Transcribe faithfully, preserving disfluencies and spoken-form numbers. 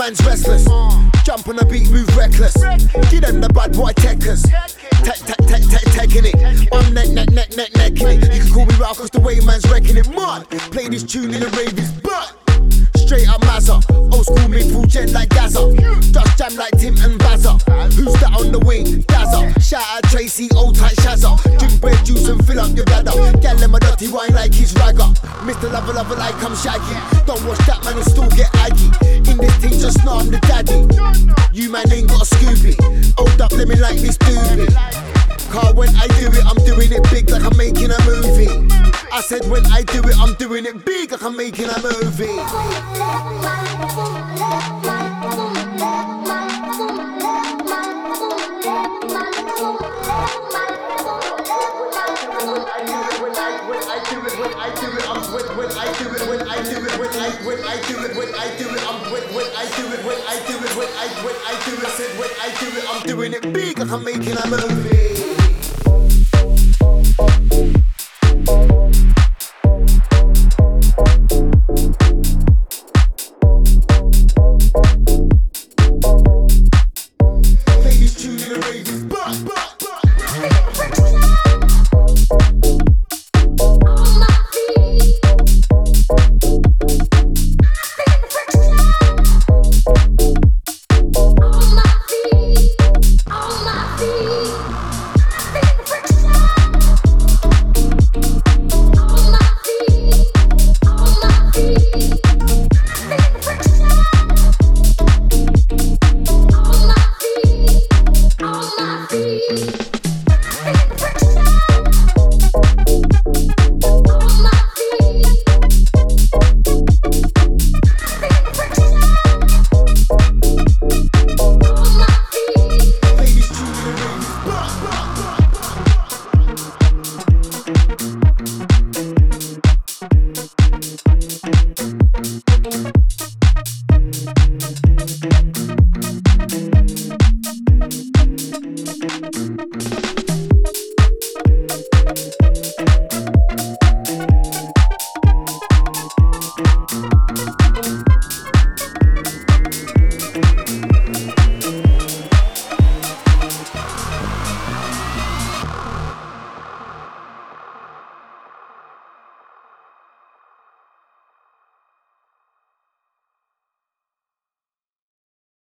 man's restless. Jump on the beat, move reckless. Give them the bad boy techers. Tech, tech, tech, tech, taking it. I'm neck, neck, neck, neck, necking it. You can call me Ralph, cause the way man's wrecking it. Mud, play this tune in the ravies, butt. Straight up Mazza, old school mid-full gen like Gaza. Just jam like Tim and Bazza. Who's that on the wing? Gaza. Shout out Tracy, old tight Shazza. Drink bread juice and fill up your bladder. Gal them a dirty wine like his ragga. Mister Lover Lover like I'm Shaggy. Don't watch that man and still get aggy. In this thing just know I'm the daddy. You man ain't got a Scooby. Old up living like this doobie. Car when I do it, I'm doing it big like I'm making a movie. I said when I do it, I'm doing it big like I'm making a movie. I'm doing it big like I'm making a movie. Thank you.